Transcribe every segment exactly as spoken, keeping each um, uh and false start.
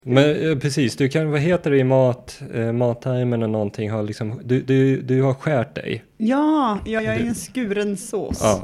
Men precis, du kan, vad heter det i mat, eh, mattermen och någonting, har liksom, du, du, du har skärt dig. Ja, jag, jag är en skuren sås. Ja.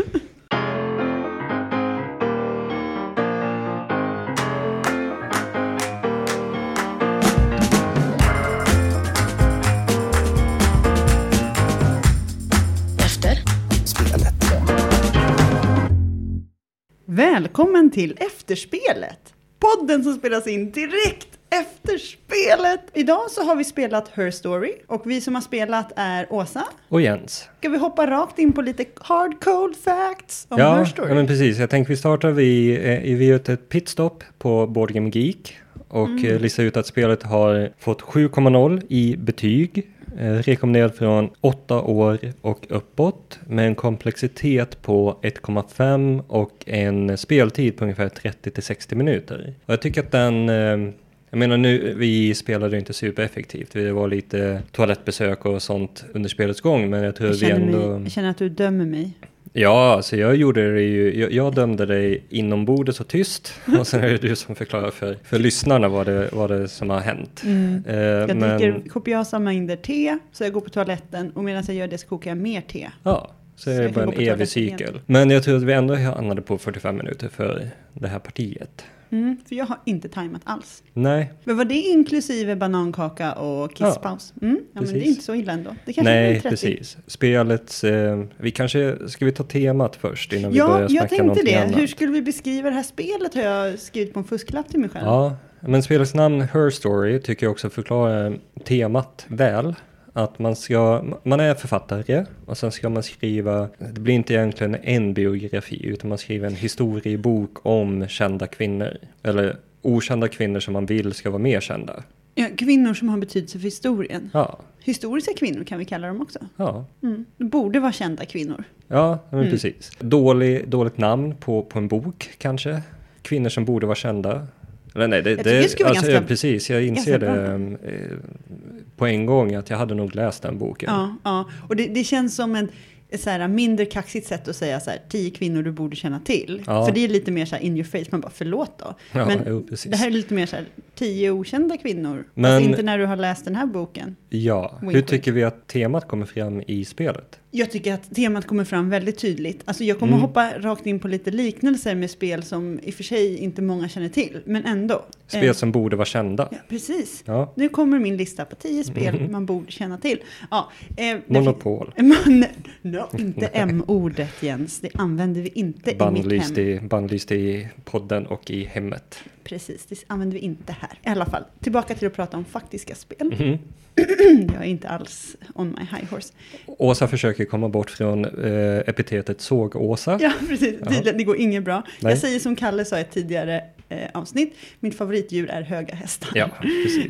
Välkommen till Efterspelet. Podden som spelas in direkt efter spelet. Idag så har vi spelat Her Story. Och vi som har spelat är Åsa. Och Jens. Ska vi hoppa rakt in på lite hard cold facts om ja, Her Story? Ja, men precis. Jag tänker vi startar vid, eh, vi gör ett pitstop på Board Game Geek. Och mm. eh, listar ut att spelet har fått sju komma noll i betyg. Eh, rekommenderat från åtta år och uppåt. Med en komplexitet på ett komma fem och en speltid på ungefär trettio till sextio minuter. Och jag tycker att den... Eh, jag menar nu, vi spelade inte supereffektivt. Det var lite toalettbesök och sånt under spelets gång. Men jag tror jag vi ändå... Mig, jag känner att du dömer mig. Ja, alltså jag gjorde det ju, jag, jag dömde dig inombordes och tyst. Och sen är det du som förklarar för, för lyssnarna vad det, vad det som har hänt. Mm. Eh, jag men... dricker kopiösa mängder te, så jag går på toaletten. Och medan jag gör det så kokar jag mer te. Ja, så, så är det bara en evig cykel. Igen. Men jag tror att vi ändå hamnade på fyrtiofem minuter för det här partiet. Mm, för jag har inte tajmat alls. Nej. Men var det inklusive banankaka och kisspaus? Ja, mm, ja men det är inte så illa ändå. Det kanske Nej, precis. Spelets, eh, vi kanske, ska vi ta temat först innan ja, vi börjar snacka någonting annat? Ja, jag tänkte det. Annat? Hur skulle vi beskriva det här spelet har jag skrivit på en fusklapp till mig själv. Ja, men spelets namn Her Story tycker jag också förklarar temat väl. Att man ska, man är författare och sen ska man skriva, det blir inte egentligen en biografi utan man skriver en historiebok om kända kvinnor. Eller okända kvinnor som man vill ska vara mer kända. Ja, kvinnor som har betydelse för historien. Ja. Historiska kvinnor kan vi kalla dem också. Ja. Mm. Det borde vara kända kvinnor. Ja, men mm. precis. Dålig, dåligt namn på, på en bok kanske. Kvinnor som borde vara kända. Eller nej, det, jag det, det alltså, ganska, precis, jag inser det eh, på en gång att jag hade nog läst den boken. Ja, ja. Och det, det känns som en så här, mindre kaxigt sätt att säga så här, tio kvinnor du borde känna till. Ja. För det är lite mer så här in your face, man bara förlåt då. Ja, men jo, precis. Det här är lite mer så här, tio okända kvinnor. Men, alltså inte när du har läst den här boken. Ja, wink, hur tycker vi att temat kommer fram i spelet? Jag tycker att temat kommer fram väldigt tydligt. Alltså jag kommer mm. hoppa rakt in på lite liknelser med spel som i och för sig inte många känner till. Men ändå. Spel eh, som borde vara kända. Ja, precis. Ja. Nu kommer min lista på tio spel mm. man borde känna till. Ja, eh, Monopol. Man, no, inte M-ordet Jens. Det använder vi inte Bandlyst i mitt hem. I, bandlyst i podden och i hemmet. Precis, det använder vi inte här. I alla fall, tillbaka till att prata om faktiska spel. Mm. Jag är inte alls on my high horse. Åsa försöker komma bort från eh, epitetet såg-Åsa. Ja, precis. Det, det går inget bra. Nej. Jag säger som Kalle sa i ett tidigare eh, avsnitt. Mitt favoritdjur är höga hästar. Ja, precis.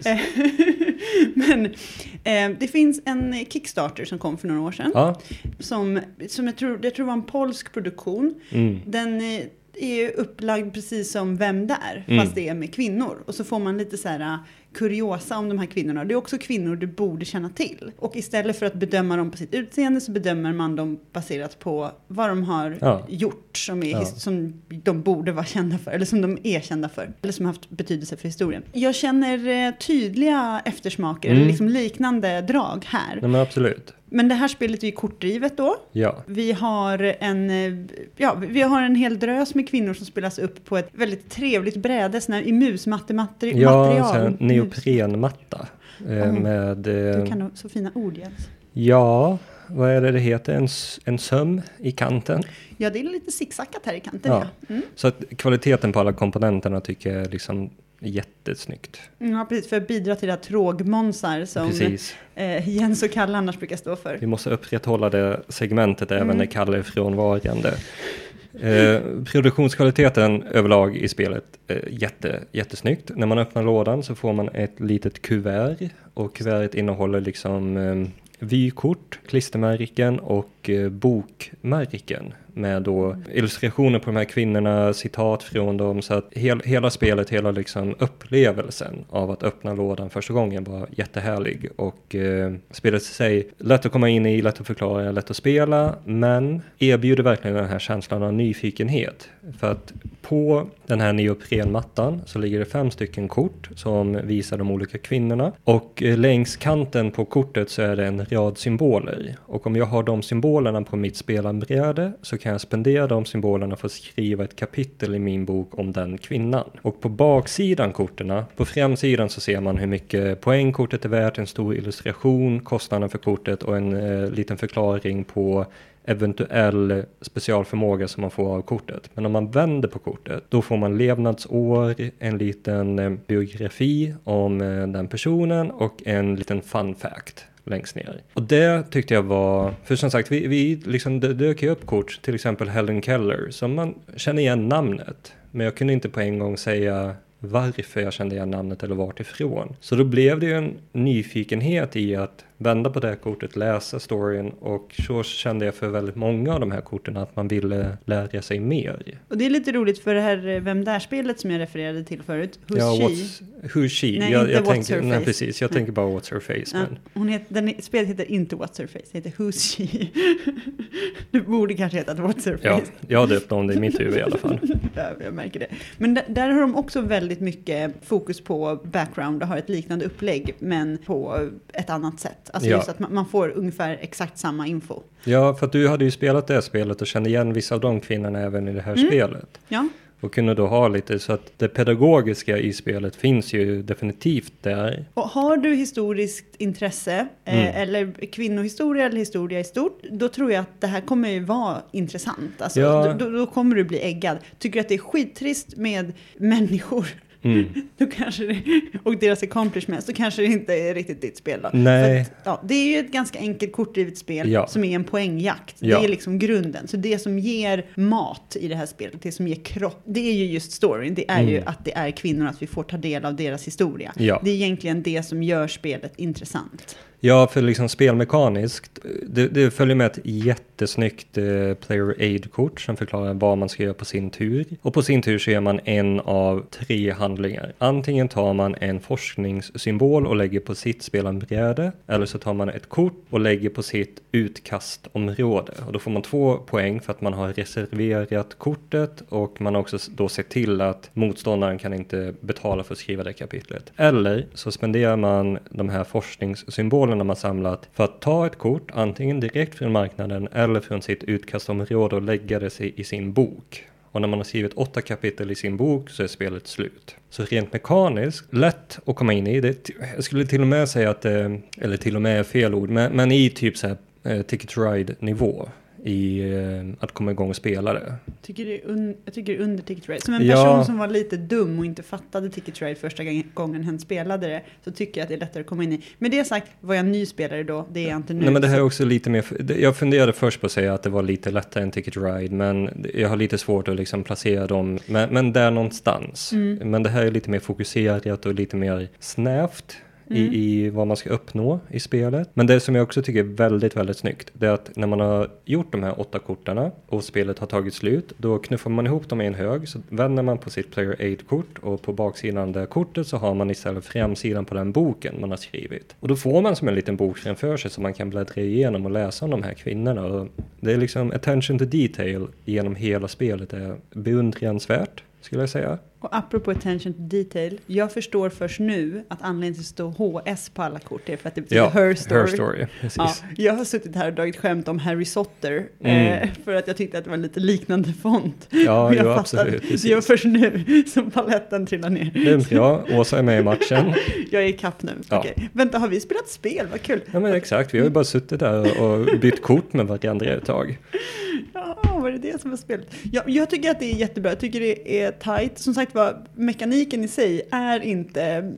Men eh, det finns en Kickstarter som kom för några år sedan. Ja. Som, som jag, tror, jag tror var en polsk produktion. Mm. Den eh, är upplagd precis som Vem där? Mm. Fast det är med kvinnor. Och så får man lite så här kuriosa om de här kvinnorna. Det är också kvinnor du borde känna till. Och istället för att bedöma dem på sitt utseende så bedömer man dem baserat på vad de har ja. gjort som, är, ja. som de borde vara kända för. Eller som de är kända för. Eller som har haft betydelse för historien. Jag känner eh, tydliga eftersmaker. Mm. Eller liksom liknande drag här. Ja, men absolut. Men det här spelet är ju kortdrivet då. Ja. Vi har en ja, vi har en hel drös med kvinnor som spelas upp på ett väldigt trevligt bräde sån här i musmaterial. Ja, en neoprenmatta eh, mm. med eh, du kan nog så fina ord Jens. Ja, vad är det det heter? En, en söm i kanten. Ja, det är lite zigzackat här i kanten. Ja. Ja. Mm. Så att kvaliteten på alla komponenterna tycker jag är liksom jättesnyggt. Ja, precis. För att bidra till det här trågmånsar som eh, Jens och Kalle annars brukar stå för. Vi måste upprätthålla det segmentet även mm. när Kalle är frånvarande. Eh, produktionskvaliteten överlag i spelet är jätte, jättesnyggt. När man öppnar lådan så får man ett litet kuvert. Och kuvertet innehåller liksom eh, vykort, klistermärken och och eh, bokmärken med då illustrationer på de här kvinnorna, citat från dem, så att hel, hela spelet, hela liksom upplevelsen av att öppna lådan första gången var jättehärlig, och eh, spelet i sig lätt att komma in i, lätt att förklara, lätt att spela, men erbjuder verkligen den här känslan av nyfikenhet, för att på den här neoprenmattan så ligger det fem stycken kort som visar de olika kvinnorna, och eh, längs kanten på kortet så är det en rad symboler, och om jag har de symbolerna på mitt spelarbräde så kan jag spendera de symbolerna för att skriva ett kapitel i min bok om den kvinnan. Och på baksidan korterna, på framsidan så ser man hur mycket poäng kortet är värt, en stor illustration, kostnaden för kortet och en eh, liten förklaring på eventuell specialförmåga som man får av kortet. Men om man vänder på kortet, då får man levnadsår, en liten eh, biografi om eh, den personen och en liten fun fact längst ner. Och det tyckte jag var, för som sagt, vi, vi liksom, det dök upp kort, till exempel Helen Keller, som man känner igen namnet, men jag kunde inte på en gång säga varför jag kände igen namnet eller vart ifrån. Så då blev det ju en nyfikenhet i att vända på det här kortet, läsa storyn, och så kände jag för väldigt många av de här korten att man ville lära sig mer. Och det är lite roligt för det här Vem där-spelet som jag refererade till förut. Who's ja, she? Who's she? Nej, jag, inte jag What's tänker, her nej, face. precis. Jag nej. tänker bara What's her face. Ja, Men... hon heter, den, spelet heter inte What's her face, det heter Who's she? Det borde kanske heta What's her face. Ja, jag döpte om det i mitt huvud i alla fall. Ja, jag märker det. Men där, där har de också väldigt mycket fokus på background och har ett liknande upplägg, men på ett annat sätt. Alltså ja. just att man, man får ungefär exakt samma info. Ja, för att du hade ju spelat det här spelet och kände igen vissa av de kvinnorna även i det här mm. spelet. Ja. Och kunde då ha lite, så att det pedagogiska i spelet finns ju definitivt där. Och har du historiskt intresse mm. eh, eller kvinnohistoria eller historia i stort, då tror jag att det här kommer ju vara intressant. Alltså, ja. då, då kommer du bli äggad. Tycker du att det är skittrist med människor? Mm. Då kanske det, och deras accomplishments, så kanske det inte är riktigt ditt spel då. Nej. Att, ja, det är ju ett ganska enkelt kortdrivet spel ja. som är en poängjakt. Ja. Det är liksom grunden. Så det som ger mat i det här spelet, det som ger kropp, det är ju just storyn. Det är mm. ju att det är kvinnor, att vi får ta del av deras historia. Ja. Det är egentligen det som gör spelet intressant. Ja, för liksom spelmekaniskt, det, det följer med ett jättesnyggt eh, player aid-kort som förklarar vad man ska göra på sin tur. Och på sin tur så gör man en av tre handlingar. Antingen tar man en forskningssymbol och lägger på sitt spelarbräde, eller så tar man ett kort och lägger på sitt utkastområde. Och då får man två poäng för att man har reserverat kortet, och man har också då sett till att motståndaren kan inte betala för att skriva det kapitlet. Eller så spenderar man de här forskningssymbolerna när man samlat för att ta ett kort antingen direkt från marknaden eller från sitt utkastområde och lägga det i sin bok. Och när man har skrivit åtta kapitel i sin bok så är spelet slut. Så rent mekaniskt, lätt att komma in i det. Jag skulle till och med säga att det, eller till och med är fel ord, men, men i typ så här eh, Ticket to Ride-nivå. I eh, att komma igång och spela det. Tycker det är un- jag tycker det är under Ticket to Ride. Som en person ja. som var lite dum och inte fattade Ticket to Ride första gången hen spelade det, så tycker jag att det är lättare att komma in i. Men det sagt, var jag ny spelare då? Det är jag inte nu. Nej, men det här är också lite mer, jag funderade först på att säga att det var lite lättare än Ticket to Ride, men jag har lite svårt att liksom placera dem, men, men där någonstans. Mm. Men det här är lite mer fokuserat och lite mer snävt. Mm. I, i vad man ska uppnå i spelet. Men det som jag också tycker är väldigt, väldigt snyggt, det är att när man har gjort de här åtta kortarna och spelet har tagit slut, då knuffar man ihop dem i en hög, så vänder man på sitt player aid-kort, och på baksidan där kortet så har man istället framsidan på den boken man har skrivit. Och då får man som en liten bok framför sig som man kan bläddra igenom och läsa om de här kvinnorna. Och det är liksom attention to detail genom hela spelet är beundransvärt, skulle jag säga. Och apropå attention to detail, jag förstår först nu att anledningen till att stå H S på alla kort är för att det betyder ja, her story. Her story, precis. Ja, jag har suttit här och dragit skämt om Harry Sotter mm. eh, för att jag tyckte att det var lite liknande font. Ja, jag jo, absolut. Precis. Det var först nu som paletten trillar ner. Dumt, ja. Åsa är med i matchen. Jag är i kapp nu. Ja. Okej. Vänta, har vi spelat spel? Vad kul. Ja, men exakt. Vi har ju bara suttit där och bytt kort med varandra ett tag. Ja, var det det som var spelet? Ja, jag tycker att det är jättebra. Jag tycker det är tajt. Som sagt var, mekaniken i sig är inte,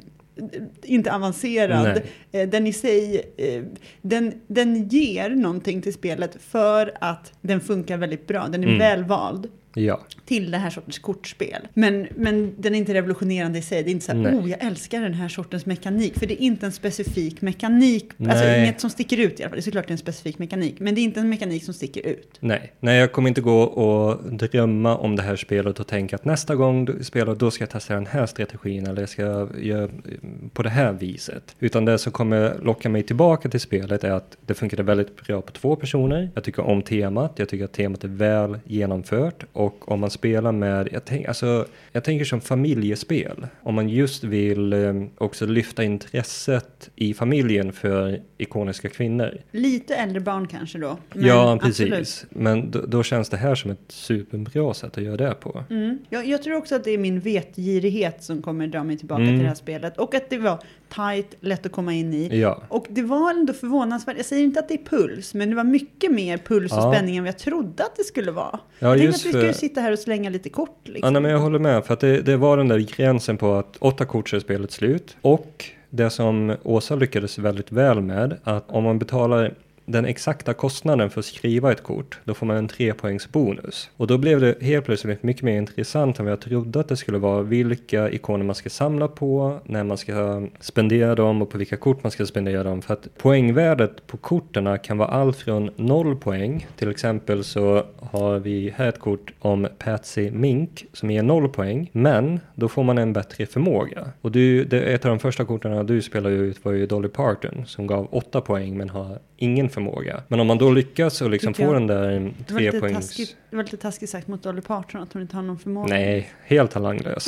inte avancerad. Nej. Den i sig, den, den ger någonting till spelet för att den funkar väldigt bra. Den är mm. välvald. Ja. Till det här sortens kortspel. Men, men den är inte revolutionerande i sig. Det är inte så här, oh jag älskar den här sortens mekanik. För det är inte en specifik mekanik. Nej. Alltså inget som sticker ut i alla fall. Det är såklart det är en specifik mekanik. Men det är inte en mekanik som sticker ut. Nej, Nej jag kommer inte gå och drömma om det här spelet och tänka att nästa gång du spelar då ska jag testa den här strategin. Eller jag ska göra på det här viset. Utan det som kommer locka mig tillbaka till spelet är att det funkar väldigt bra på två personer. Jag tycker om temat. Jag tycker att temat är väl genomfört. Och om man spelar med, jag, tänk, alltså, jag tänker som familjespel. Om man just vill eh, också lyfta intresset i familjen för ikoniska kvinnor. Lite äldre barn kanske då. Men ja, precis. Absolut. Men då, då känns det här som ett superbra sätt att göra det på. Mm. Jag, jag tror också att det är min vetgirighet som kommer dra mig tillbaka mm. till det här spelet. Och att det var tight, lätt att komma in i. Ja. Och det var ändå förvånansvärt. Jag säger inte att det är puls, men det var mycket mer puls och ja. spänning än vad jag trodde att det skulle vara. Ja, jag tänkte att vi skulle för... sitta här och slänga lite kort. Liksom. Ja, nej, men jag håller med. För att det, det var den där gränsen på att åtta kort så är spelet slut. Och det som Åsa lyckades väldigt väl med, att om man betalar den exakta kostnaden för att skriva ett kort, då får man en trepoängs bonus. Och då blev det helt plötsligt mycket mer intressant än vad jag trodde att det skulle vara. Vilka ikoner man ska samla på, när man ska spendera dem och på vilka kort man ska spendera dem. För att poängvärdet på korterna kan vara allt från noll poäng. Till exempel så har vi här ett kort om Patsy Mink som ger noll poäng. Men då får man en bättre förmåga. Och du, det, ett av de första korterna du spelade ut var ju Dolly Parton som gav åtta poäng men har ingen förmåga. Men om man då lyckas och liksom få den där tre poängs... Taskigt, det var lite taskigt sagt mot Dolly Parton att hon inte har någon förmåga. Nej, helt talanglös.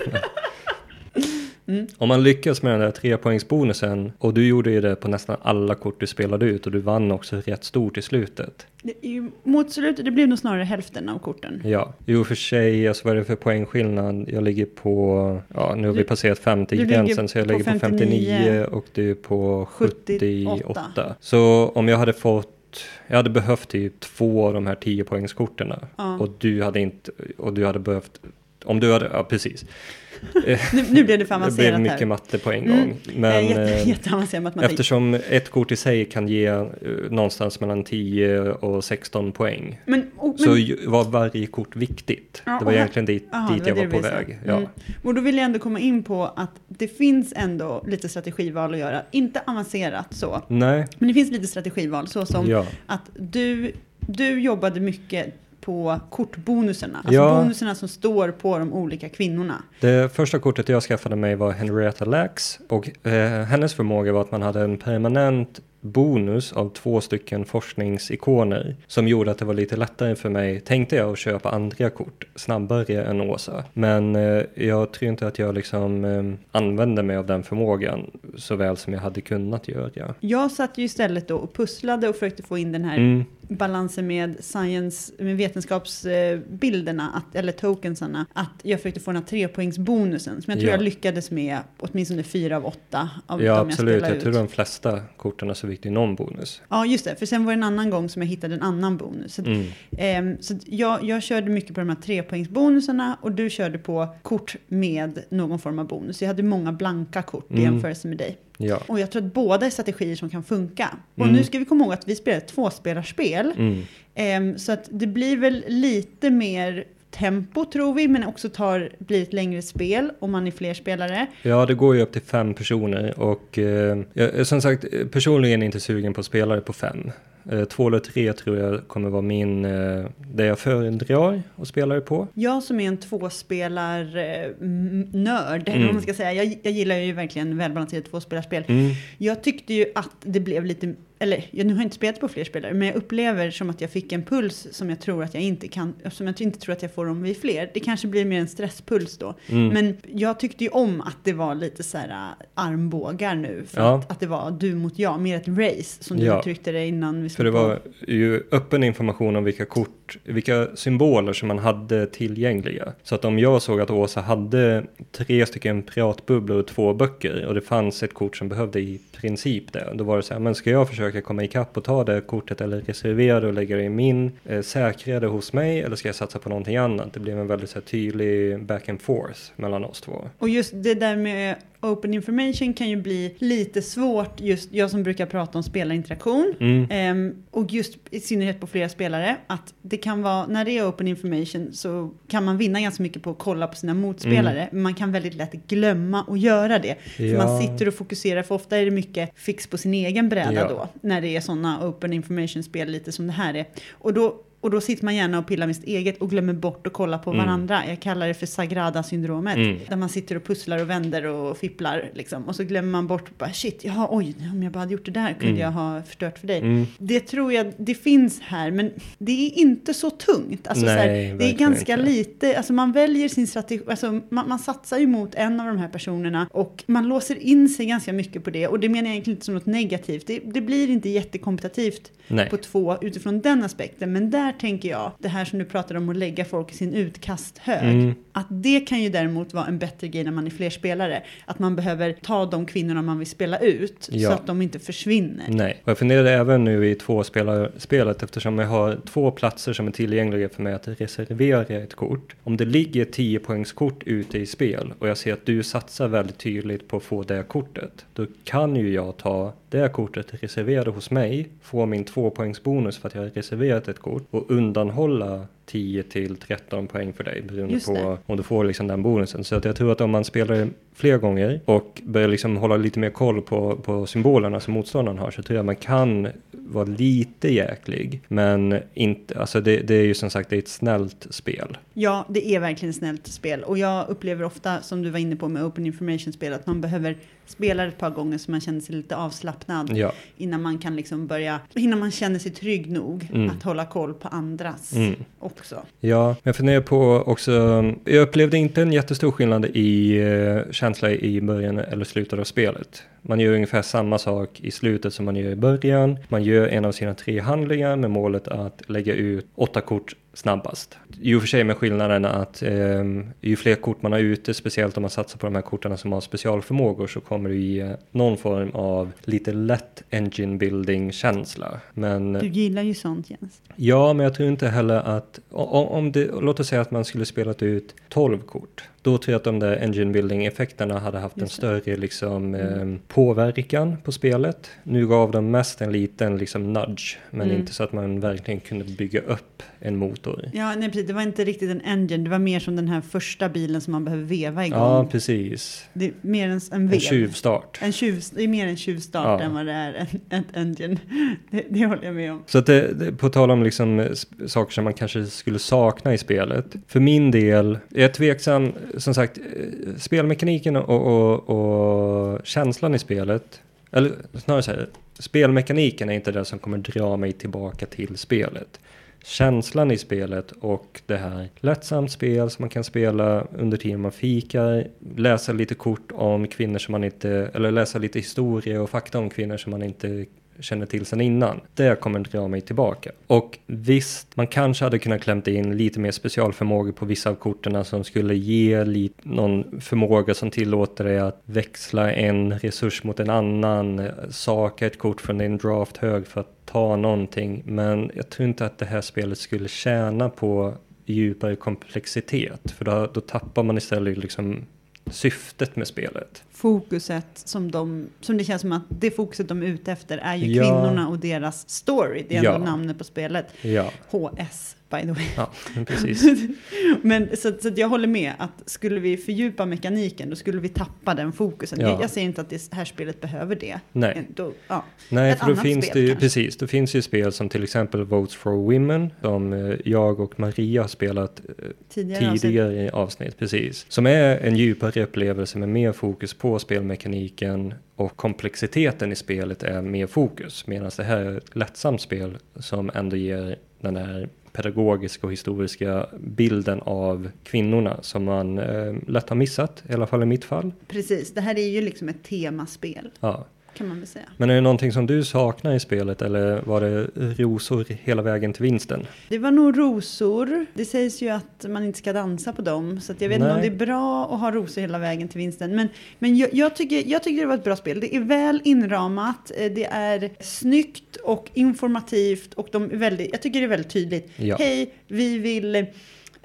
Mm. Om man lyckas med den där trepoängsbonusen, och du gjorde ju det på nästan alla kort du spelade ut och du vann också rätt stort i slutet. Det, mot slutet, det blev nog snarare hälften av korten. Ja, jo för sig, alltså vad är det för poängskillnad? Jag ligger på, ja nu har du, vi passerat femtio-gränsen så jag ligger på femtionio och du är på sjuttioåtta. Så om jag hade fått Jag hade behövt typ två av de här tio poängskorterna. Ja. Och du hade inte, och du hade behövt, om du hade, ja precis. nu, nu blev det för avancerat här. Det blev mycket här. matte på en gång. Mm. Men Jätte, jätteavancerad matematik. Eftersom ett kort i sig kan ge uh, någonstans mellan tio och sexton poäng. Men, och, men, så ju, var varje kort viktigt. Ja, det var egentligen dit, aha, dit jag var, var på väg. Ja. Mm. Och då vill jag ändå komma in på att det finns ändå lite strategival att göra. Inte avancerat så. Nej. Men det finns lite strategival. Så som ja. att du, du jobbade mycket på kortbonuserna. Alltså ja. bonuserna som står på de olika kvinnorna. Det första kortet jag skaffade mig var Henrietta Lacks. Och eh, hennes förmåga var att man hade en permanent bonus av två stycken forskningsikoner som gjorde att det var lite lättare för mig, tänkte jag, att köpa andra kort snabbare än Åsa. Men eh, jag tror inte att jag liksom eh, använde mig av den förmågan så väl som jag hade kunnat göra. Jag satt ju istället då och pusslade och försökte få in den här mm. balansen med science, med vetenskapsbilderna, att, eller tokensarna, att jag försökte få den här trepoängsbonusen som jag tror ja. jag lyckades med åtminstone fyra av åtta av ja, de jag spelade ut. Ja, absolut. Jag tror de flesta korten så fick det någon bonus. Ja, just det. För sen var det en annan gång som jag hittade en annan bonus. Så, mm. eh, så jag, jag körde mycket på de här trepoängsbonusarna och du körde på kort med någon form av bonus. Jag hade många blanka kort i jämförelse med dig. Ja. Och jag tror att båda är strategier som kan funka. Och mm. nu ska vi komma ihåg att vi spelar ett tvåspelarspel. Mm. Eh, så att det blir väl lite mer tempo tror vi, men också tar, blir ett längre spel om man är fler spelare. Ja, det går ju upp till fem personer och eh, jag, som sagt, personligen är inte sugen på spelare på fem. Eh, två eller tre tror jag kommer vara min, eh, det jag föredrar och spelare på. Jag som är en tvåspelar-nörd, mm. man ska säga. Jag, jag gillar ju verkligen välbalanserat tvåspelarspel. Mm. Jag tyckte ju att det blev lite, eller jag nu har inte spelat på fler spelare, men jag upplever som att jag fick en puls som jag tror att jag inte kan, som jag inte tror att jag får om vi är fler. Det kanske blir mer en stresspuls då. Mm. Men jag tyckte ju om att det var lite så här armbågar nu. För ja. att, att det var du mot jag, mer ett race som du ja. uttryckte det innan vi. För det var ju öppen information om vilka kort, vilka symboler som man hade tillgängliga. Så att om jag såg att Åsa hade tre stycken pratbubblor och två böcker och det fanns ett kort som behövde i princip det. Då var det så här, men ska jag försöka komma ikapp och ta det kortet eller reservera det och lägga det i min, eh, säkra det hos mig eller ska jag satsa på någonting annat? Det blev en väldigt så här, tydlig back and forth mellan oss två. Och just det där med open information kan ju bli lite svårt, just jag som brukar prata om spelarinteraktion Mm. um, och just i synnerhet på flera spelare, att det kan vara, när det är open information så kan man vinna ganska mycket på att kolla på sina motspelare, mm. men man kan väldigt lätt glömma att göra det. Ja. För man sitter och fokuserar, för ofta är det mycket fix på sin egen bräda ja. då, när det är sådana open information-spel lite som det här är. Och då Och då sitter man gärna och pillar med sitt eget och glömmer bort att kolla på mm. varandra. Jag kallar det för Sagrada-syndromet. Mm. Där man sitter och pusslar och vänder och fipplar. Liksom. Och så glömmer man bort, bara, shit, ja, oj, om jag bara hade gjort det där kunde mm. jag ha förstört för dig. Mm. Det tror jag, det finns här, men det är inte så tungt. Alltså, Nej, så här, det är ganska inte. lite, alltså man väljer sin strategi, alltså man, man satsar ju mot en av de här personerna och man låser in sig ganska mycket på det. Och det menar jag egentligen inte som något negativt. Det, det blir inte jättekompetitivt Nej. på två utifrån den aspekten, men där tänker jag, det här som du pratade om att lägga folk i sin utkasthög, mm. att det kan ju däremot vara en bättre grej när man är fler spelare. Att man behöver ta de kvinnorna man vill spela ut, ja. Så att de inte försvinner. Nej, och jag funderade även nu i två spelet, eftersom jag har två platser som är tillgängliga för mig att reservera ett kort. Om det ligger tio poängskort ute i spel och jag ser att du satsar väldigt tydligt på att få det kortet, då kan ju jag ta det kortet reserverade hos mig, få min två poängsbonus för att jag har reserverat ett kort och undanhålla tio till tretton poäng för dig beroende på om du får liksom den bonusen. Så att jag tror att om man spelar fler gånger och börjar liksom hålla lite mer koll på, på symbolerna som motståndaren har, så tror jag man kan vara lite jäklig. Men inte, alltså det, det är ju som sagt det är ett snällt spel. Ja, det är verkligen ett snällt spel. Och jag upplever ofta, som du var inne på med Open Information-spel, att man behöver spela ett par gånger så man känner sig lite avslappnad ja. innan man kan liksom börja, innan man känner sig trygg nog mm. att hålla koll på andras mm. också. Ja, jag funderar på också, jag upplevde inte en jättestor skillnad i uh, känsla i början eller slutet av spelet. Man gör ungefär samma sak i slutet som man gör i början. Man gör en av sina tre handlingar med målet att lägga ut åtta kort snabbast. Ju för sig med skillnaden att eh, ju fler kort man har ute, speciellt om man satsar på de här korten som har specialförmågor, så kommer det ge någon form av lite lätt engine building känsla. Men, du gillar ju sånt, Jens. Ja, men jag tror inte heller att om, om det, låt oss säga att man skulle spelat ut tolv kort. Då tror jag att de där engine building effekterna hade haft en större liksom, mm. eh, påverkan på spelet. Nu gav de mest en liten liksom, nudge, men mm. inte så att man verkligen kunde bygga upp en motor. Ja, nej, precis. Det var inte riktigt en engine. Det var mer som den här första bilen som man behöver veva igång. Ja, precis. Det är mer en, en vev. En tjuvstart. En tjuv, det är mer en tjuvstart ja. än vad det är en, en engine. Det, det håller jag med om. Så att det, det, på tal om liksom, saker som man kanske skulle sakna i spelet. För min del, jag är tveksam, som sagt, spelmekaniken och, och, och känslan i spelet, eller snarare så här, spelmekaniken är inte det som kommer dra mig tillbaka till spelet. Känslan i spelet och det här lättsamt spel som man kan spela under tiden man fikar, läsa lite kort om kvinnor som man inte, eller läsa lite historia och fakta om kvinnor som man inte känner till sedan innan. Det kommer dra mig tillbaka. Och visst, man kanske hade kunnat klämta in lite mer specialförmågor på vissa av korterna som skulle ge lite, någon förmåga som tillåter dig att växla en resurs mot en annan, saka ett kort från en draft hög för att ta någonting. Men jag tror inte att det här spelet skulle tjäna på djupare komplexitet. För då, då tappar man istället liksom syftet med spelet. Fokuset som de, som det känns som att det fokuset de är ute efter är ju ja. kvinnorna och deras story. Det är ändå ja. namnet på spelet. Ja. H S, by the way. Ja, precis. Men så, så jag håller med att skulle vi fördjupa mekaniken, då skulle vi tappa den fokusen. Ja. Jag, jag säger inte att det här spelet behöver det. Nej, då, ja. Nej Ett för då annat finns spel, det ju, kanske. precis, då finns ju spel som till exempel Votes for Women, som jag och Maria har spelat tidigare, tidigare avsnitt. i avsnitt, precis. Som är en djupare upplevelse med mer fokus på spelmekaniken, och komplexiteten i spelet är mer fokus, medan det här är ett lättsamt spel som ändå ger den här pedagogiska och historiska bilden av kvinnorna som man eh, lätt har missat, i alla fall i mitt fall. Precis, det här är ju liksom ett temaspel. Ja. Kan man väl säga. Men är det någonting som du saknar i spelet, eller var det rosor hela vägen till vinsten? Det var nog rosor. Det sägs ju att man inte ska dansa på dem, så att jag vet Nej. inte om det är bra att ha rosor hela vägen till vinsten. Men, men jag, jag, tycker, jag tycker det var ett bra spel. Det är väl inramat, det är snyggt och informativt, och de är väldigt, jag tycker det är väldigt tydligt. Ja. Hej, vi vill...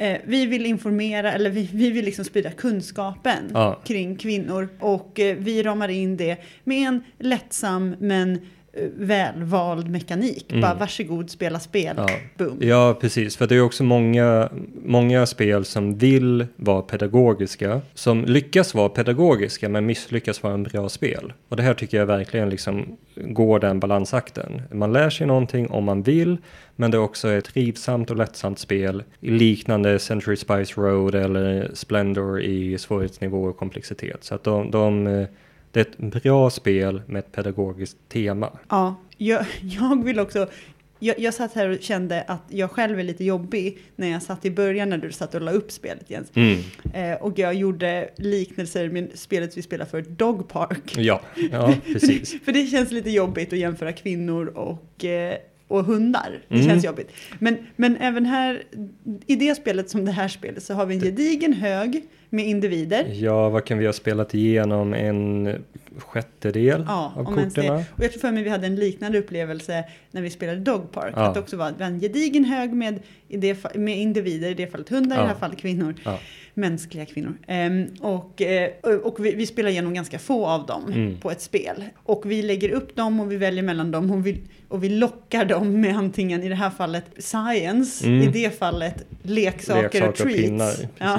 eh, vi vill informera, eller vi, vi vill liksom sprida kunskapen ja. kring kvinnor. Och eh, vi ramar in det med en lättsam men välvald mekanik. Mm. Bara varsågod, spela spel. Ja. Boom. Ja, precis. För det är också många, många spel som vill vara pedagogiska. Som lyckas vara pedagogiska men misslyckas vara en bra spel. Och det här tycker jag verkligen liksom går den balansakten. Man lär sig någonting om man vill. Men det är också ett trivsamt och lättsamt spel. Liknande Century Spice Road eller Splendor i svårighetsnivå och komplexitet. Så att de... de det är ett bra spel med ett pedagogiskt tema. Ja, jag, jag vill också... Jag, jag satt här och kände att jag själv är lite jobbig när jag satt i början när du satt och la upp spelet, Jens. Mm. Eh, och jag gjorde liknelser med spelet vi spelar för Dog Park. Ja, ja precis. för, för det känns lite jobbigt att jämföra kvinnor och... Eh, och hundar. Det mm. känns jobbigt. Men, men även här, i det spelet som det här spelet, så har vi en gedigen hög med individer. Ja, vad kan vi ha spelat igenom? En sjättedel ja, av korterna? Och jag tror för mig vi hade en liknande upplevelse när vi spelade Dog Park. Ja. Att det också var en gedigen hög med, i det, med individer, i det fallet hundar, ja. i det här fallet kvinnor. Ja. Mänskliga kvinnor. Um, och uh, och vi, vi spelar igenom ganska få av dem mm. på ett spel. Och vi lägger upp dem och vi väljer mellan dem och vi, och vi lockar dem med antingen i det här fallet science, mm. i det fallet leksaker, leksaker och treats. Pinnar, ja.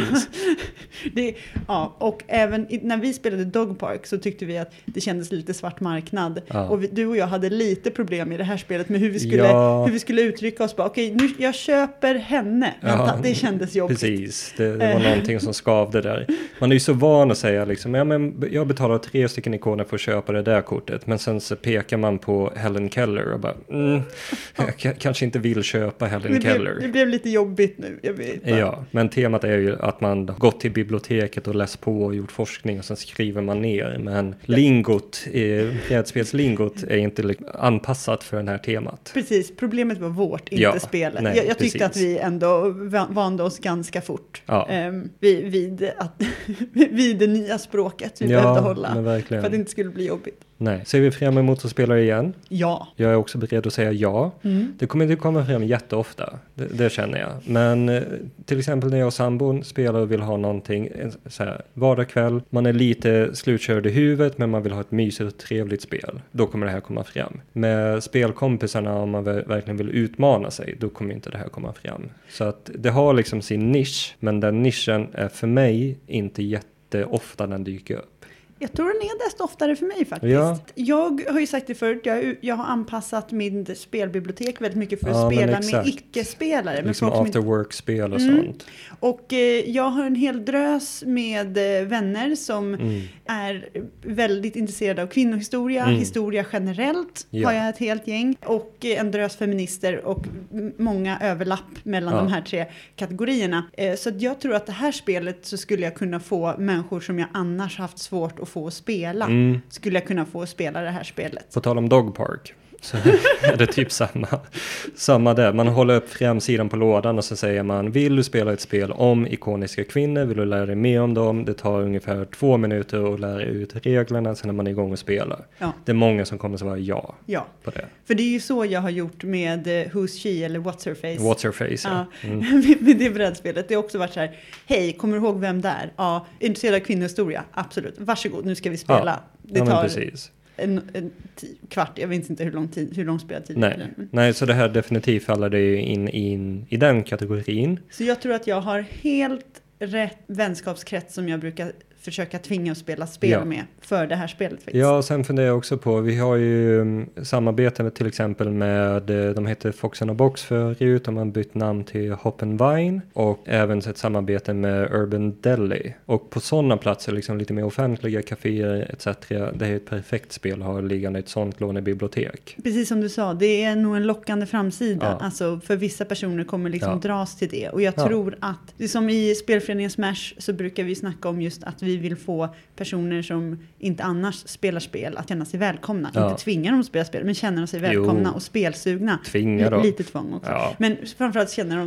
det, ja, och även i, när vi spelade Dog Park så tyckte vi att det kändes lite svart marknad. Ja. Och vi, du och jag hade lite problem i det här spelet med hur vi skulle, ja. hur vi skulle uttrycka oss. Okej, nu jag köper henne. Vänta, ja, det kändes jobbigt. Precis, det, det var någonting som skavde där. Man är ju så van att säga liksom, ja, men jag betalar tre stycken ikoner för att köpa det där kortet. Men sen så pekar man på Helen Keller och bara, mm, jag k- kanske inte vill köpa Helen det Keller. Blev, det blev lite jobbigt nu, jag vet. Ja, men temat är ju att man gått till biblioteket och läst på och gjort forskning och sen skriver man ner. Men ja. lingot, brädspelslingot är inte anpassat för den här temat. Precis, problemet var vårt, inte ja, spelet. Nej, jag jag tyckte precis. att vi ändå vande oss ganska fort. Ja. Um, vid, vid, att, vid det nya språket vi ja, behövde hålla. För att det inte skulle bli jobbigt. Nej. Ser vi fram emot att spela igen? Ja. Jag är också beredd att säga ja. Mm. Det kommer inte komma fram jätteofta. Det, det känner jag. Men eh, till exempel när jag och sambon spelar och vill ha någonting en, så här, vardagskväll. Man är lite slutkörd i huvudet men man vill ha ett mysigt och trevligt spel. Då kommer det här komma fram. Med spelkompisarna om man verkligen vill utmana sig. Då kommer inte det här komma fram. Så att det har liksom sin nisch. Men den nischen är för mig inte jätteofta den dyker upp. Jag tror den är desto oftare för mig faktiskt. Ja. Jag har ju sagt det förut, jag, jag har anpassat min spelbibliotek väldigt mycket för att ja, spela med icke-spelare. Liksom after work-spel och mm. sånt. Och eh, jag har en hel drös med eh, vänner som mm. är väldigt intresserade av kvinnohistoria, mm. historia generellt ja. har jag ett helt gäng. Och eh, en drös feminister och m- många överlapp mellan ja. de här tre kategorierna. Eh, så att jag tror att det här spelet så skulle jag kunna få människor som jag annars haft svårt att få spela. Mm. Skulle jag kunna få spela det här spelet. På tal om Dog Park så är det typ samma, samma där. Man håller upp framsidan på lådan och så säger man, vill du spela ett spel om ikoniska kvinnor? Vill du lära dig mer om dem? Det tar ungefär två minuter att lära ut reglerna, sen är man igång och spelar. Ja. Det är många som kommer att svara ja, ja på det. För det är ju så jag har gjort med uh, Who's She eller What's Her Face. What's Her Face, ja. ja. Mm. med det brädspelet. Det har också varit så här, hej, kommer du ihåg vem det är? Ja, intresserad av kvinnohistoria? Absolut. Varsågod, nu ska vi spela. Ja. Det tar... Ja, precis. En, en t- kvart, jag vet inte hur lång tid, hur lång speltid. Nej. Nej, så det här definitivt faller det in, in i den kategorin. Så jag tror att jag har helt rätt vänskapskrets som jag brukar försöka tvinga att spela spel ja. med för det här spelet faktiskt. Ja, och sen funderar jag också på, vi har ju um, samarbete med till exempel med, de heter Fox and a Box förut, de har bytt namn till Hop and Vine och även ett samarbete med Urban Deli. Och på sådana platser, liksom lite mer offentliga kaféer et cetera. Det är ett perfekt spel att ha liggande ett sånt lånebibliotek. Precis som du sa, det är nog en lockande framsida. Ja. Alltså för vissa personer kommer liksom ja. dras till det. Och jag ja. tror att, det är som i spelföreningen Smash så brukar vi snacka om just att vi vill få personer som inte annars spelar spel att känna sig välkomna. Ja. Inte tvinga dem att spela spel, men känna sig välkomna jo. och spelsugna. Tvinga dem. Lite tvång också. Ja. Men framförallt känner de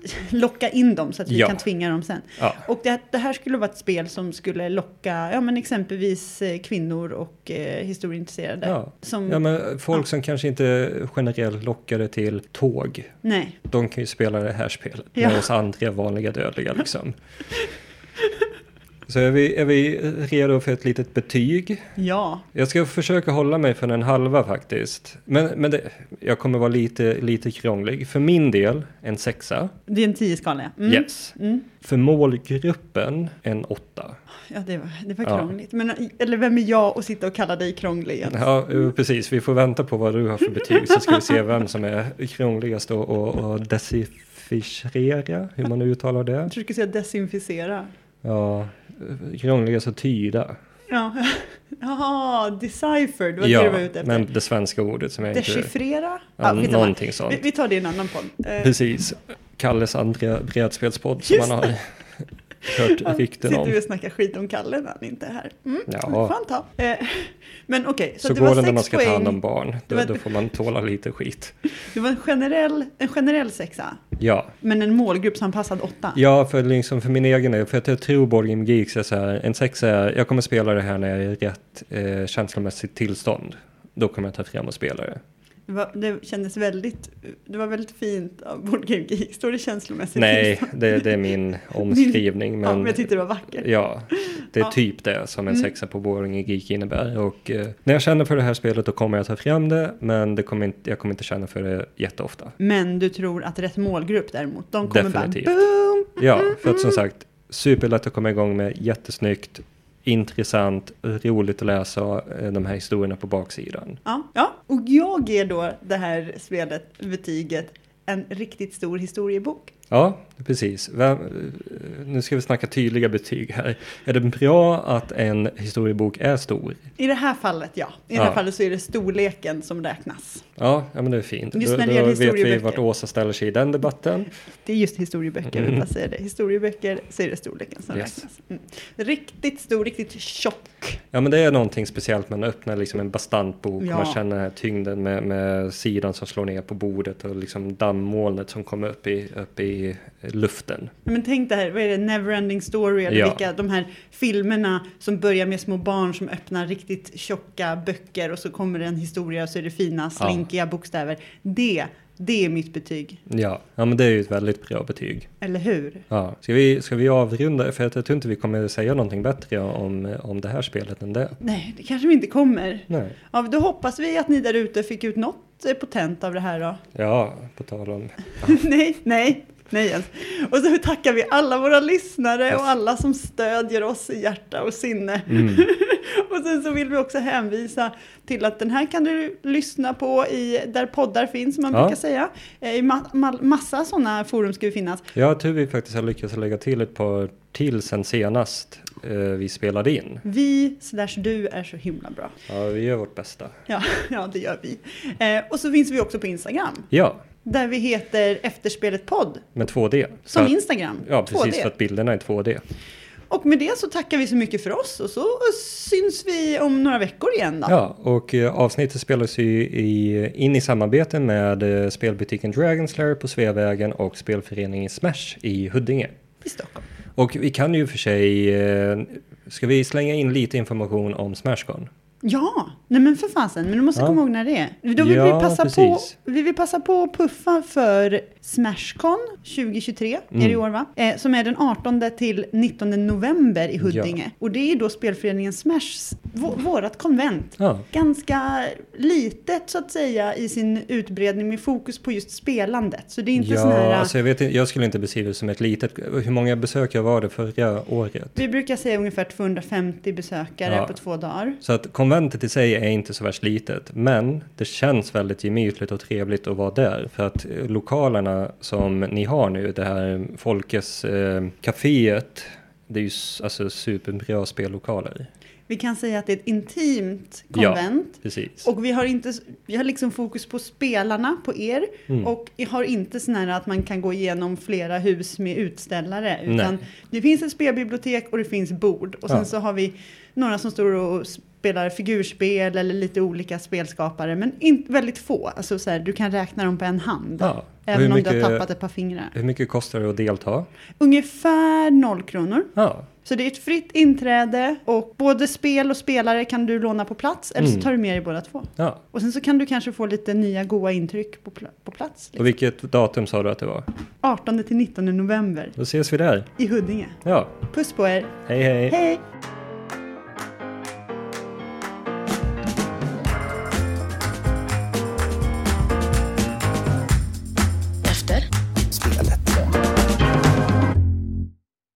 locka in dem så att vi ja. kan tvinga dem sen. Ja. Och det, det här skulle vara ett spel som skulle locka, ja men exempelvis eh, kvinnor och eh, historieintresserade. Ja. Som, ja, men folk ja. som kanske inte generellt lockade till tåg. Nej. De kan ju spela det här spelet. Ja. Med oss andra vanliga dödliga liksom. Så är vi, är vi redo för ett litet betyg? Ja. Jag ska försöka hålla mig för en halva faktiskt. Men, men det, jag kommer vara lite, lite krånglig. För min del, en sexa. Det är en tio-skala. Mm. Yes. Mm. För målgruppen, en åtta. Ja, det var, det var Ja. krångligt. Men, eller vem är jag att sitta och kalla dig krånglig igen? Ja, precis. Vi får vänta på vad du har för betyg. Så ska vi se vem som är krångligast och, och, och decifrera, hur man uttalar det. Jag tror du skulle säga desinficera. Ja, krångligast att tyda. Ja, jaha, decipher, det var ja, det du var ute efter. Men det svenska ordet som är Dechiffrera? Ja, Ja, någonting sånt. Vi, vi tar det i en annan podd. Eh, Precis. Kalles andra brädspelspodd som Just man har hört ja, rykten sitter om. vi och snackar skit om Kalle när han inte är här. Mm, Ja. fan ta. Eh, men okej, okay, så, så det går var det sex när man ska poäng. ta hand om barn. Då, var, då får man tåla lite skit. Det var en generell, en generell sexa. Ja. Men en målgruppsanpassad åtta. Ja, för, liksom för min egen del. För att jag tror Board Game Geeks är så här. En sexa är, jag kommer spela det här när jag är i rätt eh, känslomässigt tillstånd. Då kommer jag ta fram och spela det. Det, var, det kändes väldigt, det var väldigt fint av Board Game Geek. Står det känslomässigt? Nej, det, det är min omskrivning. Men, ja, men jag tyckte det var vackert. Ja, det är ja. typ det som en Mm. sexa på Board Game Geek innebär. Och eh, när jag känner för det här spelet då kommer jag ta fram det. Men det kommer inte, jag kommer inte känna för det jätteofta. Men du tror att rätt målgrupp däremot, de kommer Definitivt. bara boom! Ja, för att som sagt, superlätt att komma igång med, jättesnyggt, intressant, roligt att läsa eh, de här historierna på baksidan. Ja, ja, och jag ger då det här spelet betyget en riktigt stor historiebok. Ja, precis. Vem, nu ska vi snacka tydliga betyg här. Är det bra att en historiebok är stor? I det här fallet, ja. I det Ja. här fallet så är det storleken som räknas. Ja, ja men det är fint. Just Då, när det då gäller vet vi historieböcker. vart Åsa ställer sig i den debatten. Det är just historieböcker, Mm. mm. jag säger det. Historieböcker så är det storleken som Yes. räknas. Mm. Riktigt stor, riktigt tjock. Ja, men det är någonting speciellt när man öppnar liksom en bastant bok. Ja. Och man känner den här tyngden med, med sidan som slår ner på bordet och liksom dammolnet som kommer upp i, upp i luften. Men tänk det här, vad är det? Neverending Story eller Ja. vilka, de här filmerna som börjar med små barn som öppnar riktigt tjocka böcker och så kommer det en historia och så är det fina slinkiga bokstäver. Det, det är mitt betyg. Ja, ja men det är ju ett väldigt bra betyg. Eller hur? Ja. Ska vi, ska vi avrunda? För jag tror inte vi kommer säga någonting bättre om, om det här spelet än det. Nej, det kanske vi inte kommer. Nej. Ja, då hoppas vi att ni där ute fick ut något eh, potent av det här då. Ja, på tal om... Ja. nej, nej. Nej Jens. Och så tackar vi alla våra lyssnare Yes. och alla som stödjer oss i hjärta och sinne. Mm. Och sen så vill vi också hänvisa till att den här kan du lyssna på i där poddar finns, som man Ja. brukar säga. I ma- ma- massa sådana forum ska vi finnas. Jag tror vi faktiskt har lyckats lägga till ett par till sen senast eh, vi spelade in. Vi slash du är så himla bra. Ja, vi gör vårt bästa. Ja, ja det gör vi. Eh, och så finns vi också på Instagram. Ja, Där vi heter Efterspelet podd. med två D. Som För- Instagram. Ja, precis, två D. för att bilderna är två D. Och med det så tackar vi så mycket för oss. Och så syns vi om några veckor igen då. Ja, och eh, avsnittet spelas ju i, in i samarbete med eh, spelbutiken Dragonslayer på Sveavägen och spelföreningen Smash i Huddinge. I Stockholm. Och vi kan ju för sig, eh, ska vi slänga in lite information om Smashcon? Ja, nej men för fasen, men du måste Ja. komma ihåg när det är. Då vill Ja, vi, passa på, precis. vi vill passa på att puffa för Smashcon tjugo tjugotre, Mm. är det i år va? Eh, som är den artonde till nittonde november i Huddinge. Och det är då spelföreningen Smashs, v- vårat konvent. Ja. Ganska litet så att säga i sin utbredning med fokus på just spelandet. Så det är inte Ja, sån här... alltså jag, vet, inte- jag skulle inte beskriva det som ett litet. Hur många besökare var det förra året? Vi brukar säga ungefär tvåhundrafemtio besökare Ja. på två dagar. Så att konventet i sig är inte så värst litet. Men det känns väldigt gemytligt och trevligt att vara där. För att eh, lokalerna som ni har nu, det här Folkes eh, kaféet, det är ju s- alltså superbra spellokaler. Vi kan säga att det är ett intimt konvent. Ja, precis. Och vi har, inte, vi har liksom fokus på spelarna, på er. Mm. Och vi har inte sån här att man kan gå igenom flera hus med utställare. Utan Nej. det finns ett spelbibliotek och det finns bord. Och sen Ja. så har vi några som står och spelar figurspel eller lite olika spelskapare. Men inte väldigt få. Alltså så här, du kan räkna dem på en hand. Ja, Även om mycket, du har tappat ett par fingrar. Hur mycket kostar det att delta? Ungefär noll kronor. Ja. Så det är ett fritt inträde och både spel och spelare kan du låna på plats. Eller mm. så tar du med dig båda två. Ja. Och sen så kan du kanske få lite nya goda intryck på, pl- på plats. Liksom. Och vilket datum sa du att det var? artonde till nittonde november. Då ses vi där. I Huddinge. Ja. Puss på er. Hej hej. Hej.